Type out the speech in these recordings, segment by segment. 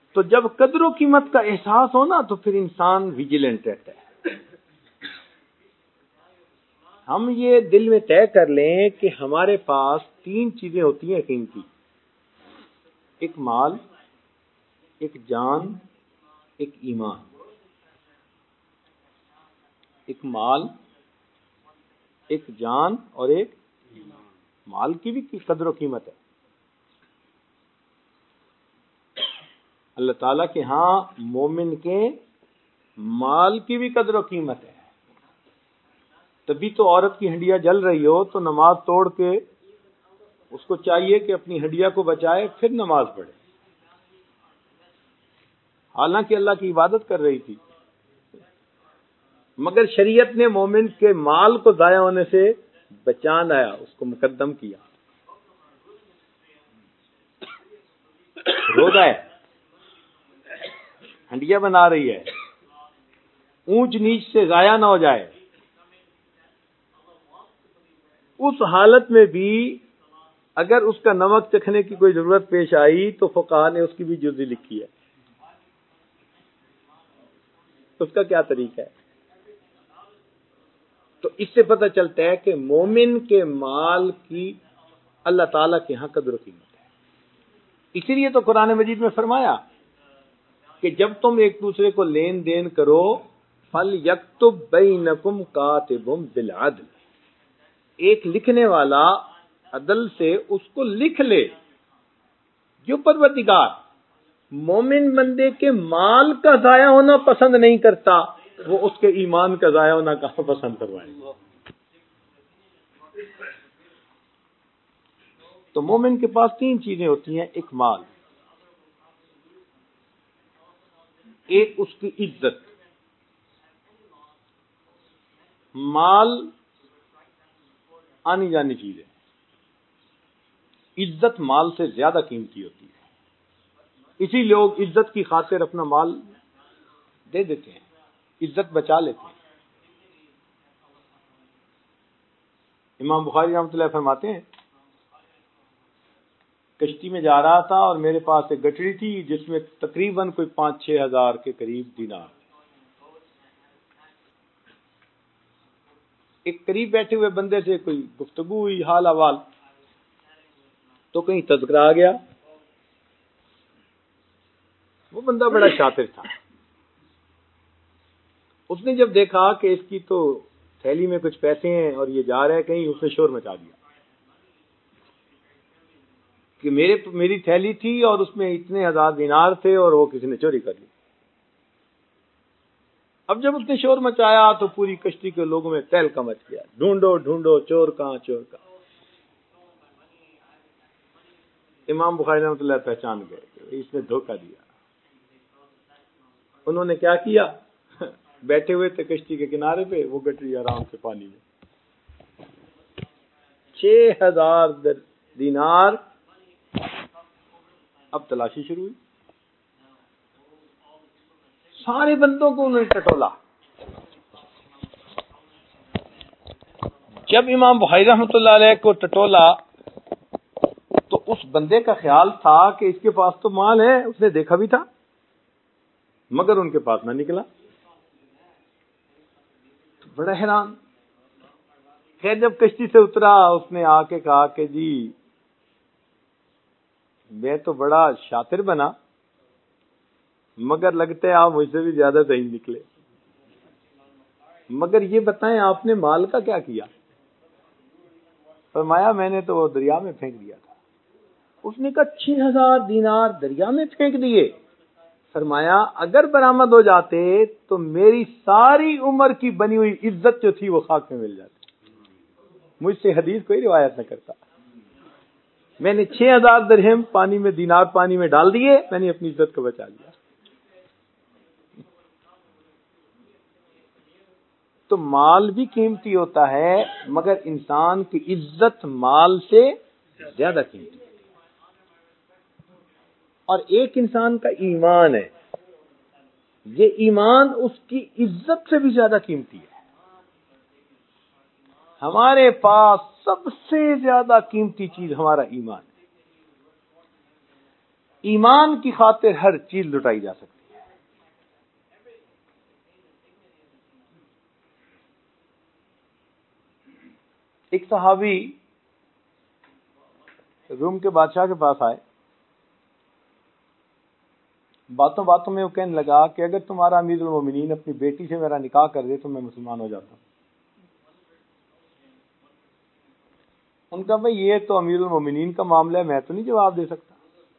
تو جب قدر و قیمت کا احساس ہو نا تو پھر انسان ویجیلنٹ رہتا ہے. ہم یہ دل میں طے کر لیں کہ ہمارے پاس 3 چیزیں ہوتی ہیں قیمتی: ایک مال، ایک جان، ایک ایمان. ایک مال، ایک جان اور ایک مال کی بھی قدر و قیمت ہے. اللہ تعالیٰ کے ہاں مومن کے مال کی بھی قدر و قیمت ہے. تبھی تو عورت کی ہنڈیا جل رہی ہو تو نماز توڑ کے اس کو چاہیے کہ اپنی ہنڈیا کو بچائے پھر نماز پڑھے، حالانکہ اللہ کی عبادت کر رہی تھی. مگر شریعت نے مومن کے مال کو ضائع ہونے سے بچانا ہے، اس کو مقدم کیا. روزہ ہے، ہنڈیا بنا رہی ہے، اونچ نیچ سے ضائع نہ ہو جائے. اس حالت میں بھی اگر اس کا نمک چکھنے کی کوئی ضرورت پیش آئی تو فقہا نے اس کی بھی جزوی لکھی ہے. اس کا کیا طریقہ ہے؟ تو اس سے پتہ چلتا ہے کہ مومن کے مال کی اللہ تعالیٰ کے ہاں قدر و قیمت ہے. اسی لیے تو قرآن مجید میں فرمایا کہ جب تم ایک دوسرے کو لین دین کرو فَلْيَكْتُبْ بَيْنَكُمْ كَاتِبٌ بِالْعَدْلِ، ایک لکھنے والا عدل سے اس کو لکھ لے. جو پروردگار مومن بندے کے مال کا ضائع ہونا پسند نہیں کرتا، وہ اس کے ایمان کا ضائع ہونا کہاں پسند کروائے گا. تو مومن کے پاس 3 چیزیں ہوتی ہیں: ایک مال، ایک اس کی عزت. مال آنی جانی چیز ہے، عزت مال سے زیادہ قیمتی ہوتی ہے. اسی لوگ عزت کی خاطر اپنا مال دے دیتے ہیں، عزت بچا لیتے ہیں. امام بخاری رحمۃ اللہ فرماتے ہیں کشتی میں جا رہا تھا اور میرے پاس ایک گٹڑی تھی جس میں تقریباً کوئی 5-6 ہزار کے قریب دینار. ایک قریب بیٹھے ہوئے بندے سے کوئی گفتگو ہوئی، حال احوال، تو کہیں تذکرہ آ گیا. وہ بندہ بڑا شاطر تھا. اس نے جب دیکھا کہ اس کی تو تھیلی میں کچھ پیسے ہیں اور یہ جا رہا ہے کہیں، اس نے شور مچا دیا کہ میری تھیلی تھی اور اس میں اتنے ہزار دینار تھے اور وہ کسی نے چوری کر لی. اب جب اس نے شور مچایا تو پوری کشتی کے لوگوں میں تہلکہ مچ گیا، ڈھونڈو ڈھونڈو، چور کہاں چور کہاں. امام بخاری رحمۃ اللہ پہچان گئے کہ اس نے دھوکہ دیا. انہوں نے کیا کیا؟ بیٹھے ہوئے تھے کشتی کے کنارے پہ، وہ گٹری آرام سے پانی میں. 6,000 دینار. اب تلاشی شروع ہوئی، سارے بندوں کو انہوں نے ٹٹولا. جب امام بخاری رحمۃ اللہ علیہ کو ٹٹولا تو اس بندے کا خیال تھا کہ اس کے پاس تو مال ہے، اس نے دیکھا بھی تھا، مگر ان کے پاس نہ نکلا. بڑا حیران. خیر جب کشتی سے اترا اس نے آ کے کہا کہ جی میں تو بڑا شاطر بنا، مگر لگتا ہے آپ مجھ سے بھی زیادہ صحیح نکلے. مگر یہ بتائیں آپ نے مال کا کیا کیا؟ فرمایا میں نے تو وہ دریا میں پھینک دیا تھا. اس نے کہا 6,000 دینار دریا میں پھینک دیے؟ فرمایا اگر برآمد ہو جاتے تو میری ساری عمر کی بنی ہوئی عزت جو تھی وہ خاک میں مل جاتی. مجھ سے حدیث کوئی روایت نہ کرتا. میں نے 6,000 درہم پانی میں، دینار پانی میں ڈال دیے، میں نے اپنی عزت کو بچا لیا. تو مال بھی قیمتی ہوتا ہے مگر انسان کی عزت مال سے زیادہ قیمتی ہے. اور ایک انسان کا ایمان ہے، یہ ایمان اس کی عزت سے بھی زیادہ قیمتی ہے. ہمارے پاس سب سے زیادہ قیمتی چیز ہمارا ایمان ہے. ایمان کی خاطر ہر چیز لٹائی جا سکتی ہے. ایک صحابی روم کے بادشاہ کے پاس آئے. باتوں باتوں میں وہ کہنے لگا کہ اگر تمہارا امیر المومنین اپنی بیٹی سے میرا نکاح کر دے تو میں مسلمان ہو جاتا ہوں. ان کا بھائی یہ تو امیر المومنین کا معاملہ ہے، میں تو نہیں جواب دے سکتا.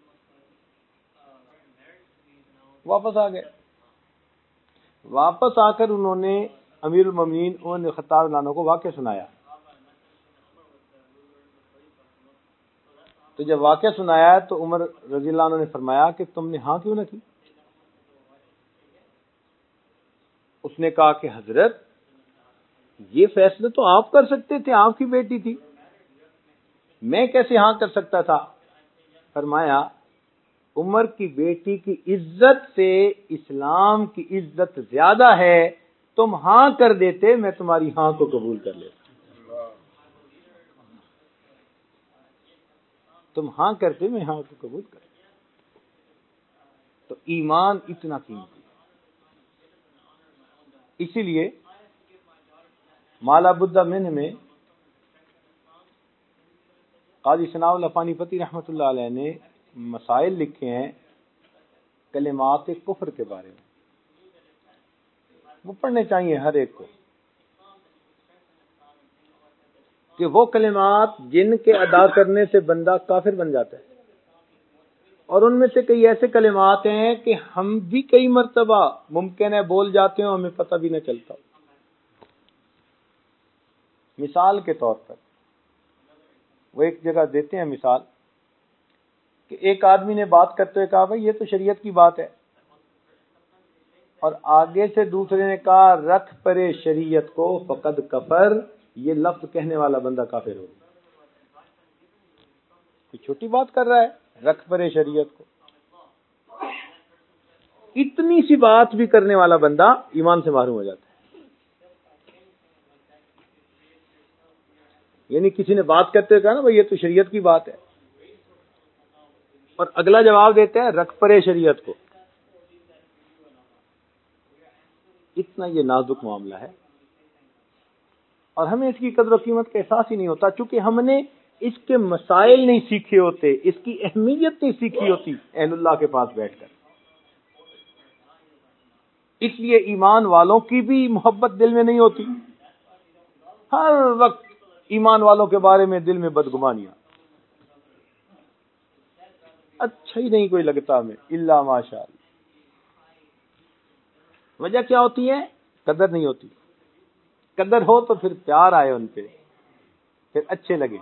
واپس آ گئے. واپس آ کر انہوں نے امیر المومنین عمر بن خطاب رضی اللہ عنہ کو واقعہ سنایا. تو جب واقعہ سنایا تو عمر رضی اللہ عنہ نے فرمایا کہ تم نے ہاں کیوں نہ کی؟ اس نے کہا کہ حضرت یہ فیصلے تو آپ کر سکتے تھے، آپ کی بیٹی تھی، میں کیسے ہاں کر سکتا تھا؟ فرمایا عمر کی بیٹی کی عزت سے اسلام کی عزت زیادہ ہے، تم ہاں کر دیتے میں تمہاری ہاں کو قبول کر لیتا. تم ہاں کرتے میں ہاں کو قبول کر لیتا. تو ایمان اتنا قیمتی ہے. اسی لیے مالا بدہ منہ میں قاضی ثناء اللہ پانی پتی رحمۃ اللہ علیہ نے مسائل لکھے ہیں کلمات کفر کے بارے میں. وہ پڑھنے چاہیے ہر ایک کو کہ وہ کلمات جن کے ادا کرنے سے بندہ کافر بن جاتا ہے، اور ان میں سے کئی ایسے کلمات ہیں کہ ہم بھی کئی مرتبہ ممکن ہے بول جاتے ہیں ہمیں پتہ بھی نہ چلتا. مثال کے طور پر وہ ایک جگہ دیتے ہیں مثال کہ ایک آدمی نے بات کرتے ہوئے کہا بھائی یہ تو شریعت کی بات ہے، اور آگے سے دوسرے نے کہا رکھ پرے شریعت کو فقد کفر، یہ لفظ کہنے والا بندہ کافر ہو. کوئی چھوٹی بات کر رہا ہے، رکھ پرے شریعت کو. اتنی سی بات بھی کرنے والا بندہ ایمان سے محروم ہو جاتا ہے. یعنی کسی نے بات کرتے ہوئے کہا نا بھائی یہ تو شریعت کی بات ہے، اور اگلا جواب دیتا ہے رکھ پرے شریعت کو. اتنا یہ نازک معاملہ ہے، اور ہمیں اس کی قدر و قیمت کا احساس ہی نہیں ہوتا، چونکہ ہم نے اس کے مسائل نہیں سیکھے ہوتے، اس کی اہمیت نہیں سیکھی ہوتی اہل اللہ کے پاس بیٹھ کر. اس لیے ایمان والوں کی بھی محبت دل میں نہیں ہوتی. ہر وقت ایمان والوں کے بارے میں دل میں بدگمانیاں، اچھا ہی نہیں کوئی لگتا ہمیں الا ماشاء اللہ. وجہ کیا ہوتی ہے؟ قدر نہیں ہوتی. قدر ہو تو پھر پیار آئے ان پہ، پھر اچھے لگے.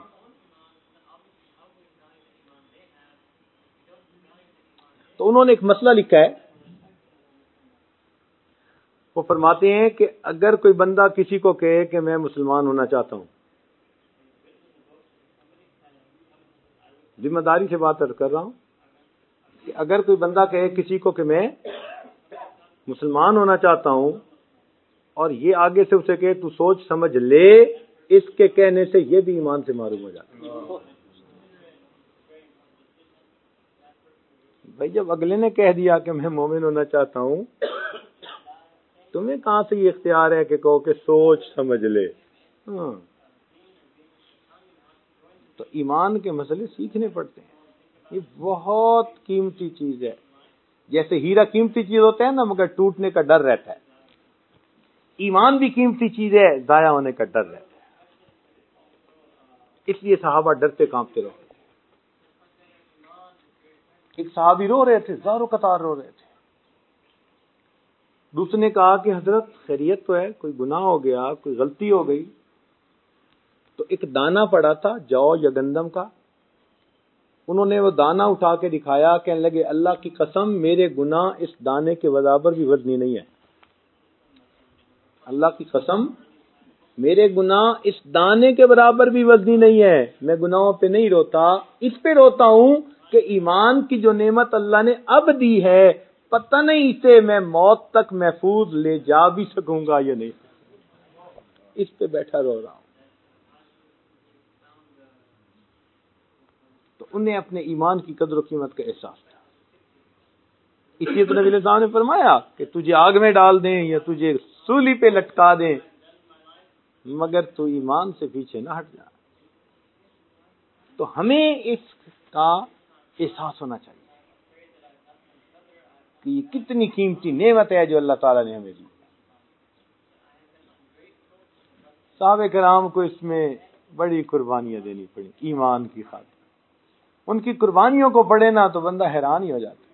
تو انہوں نے ایک مسئلہ لکھا ہے، وہ فرماتے ہیں کہ اگر کوئی بندہ کسی کو کہے کہ میں مسلمان ہونا چاہتا ہوں، ذمہ داری سے بات کر رہا ہوں کہ اگر کوئی بندہ کہے کسی کو کہ میں مسلمان ہونا چاہتا ہوں، اور یہ آگے سے اسے کہے تو سوچ سمجھ لے، اس کے کہنے سے یہ بھی ایمان سے محروم ہو جاتا ہے. بھائی جب اگلے نے کہہ دیا کہ میں مومن ہونا چاہتا ہوں، تمہیں کہاں سے یہ اختیار ہے کہ کہو کہ سوچ سمجھ لے؟ تو ایمان کے مسئلے سیکھنے پڑتے ہیں. یہ بہت قیمتی چیز ہے. جیسے ہیرا قیمتی چیز ہوتا ہے نا، مگر ٹوٹنے کا ڈر رہتا ہے، ایمان بھی قیمتی چیز ہے، ضائع ہونے کا ڈر رہتا ہے. اس لیے صحابہ ڈرتے کانپتے رہتے. ایک صحابی رو رہے تھے، زاروں قطار رو رہے تھے. دوسرے نے کہا کہ حضرت خیریت تو ہے، کوئی گناہ ہو گیا، کوئی غلطی ہو گئی؟ تو ایک دانہ پڑا تھا جو یا گندم کا، انہوں نے وہ دانہ اٹھا کے دکھایا، کہنے لگے اللہ کی قسم میرے گناہ اس دانے کے برابر بھی وزنی نہیں ہے. اللہ کی قسم میرے گناہ اس دانے کے برابر بھی وزنی نہیں ہے. میں گناہوں پہ نہیں روتا، اس پہ روتا ہوں کہ ایمان کی جو نعمت اللہ نے اب دی ہے، پتہ نہیں اسے میں موت تک محفوظ لے جا بھی سکوں گا یا نہیں. اس پہ بیٹھا رو رہا ہوں. تو انہیں اپنے ایمان کی قدر و قیمت کا احساس تھا. اس لیے تو نبی علیہ السلام نے فرمایا کہ تجھے آگ میں ڈال دیں یا تجھے سولی پہ لٹکا دیں مگر تو ایمان سے پیچھے نہ ہٹ جا. تو ہمیں اس کا احساس ہونا چاہیے کہ یہ کتنی قیمتی نعمت ہے جو اللہ تعالیٰ نے ہمیں دی. صحابہ کرام کو اس میں بڑی قربانیاں دینی پڑی ایمان کی خاطر. ان کی قربانیوں کو پڑھے نا تو بندہ حیران ہی ہو جاتا.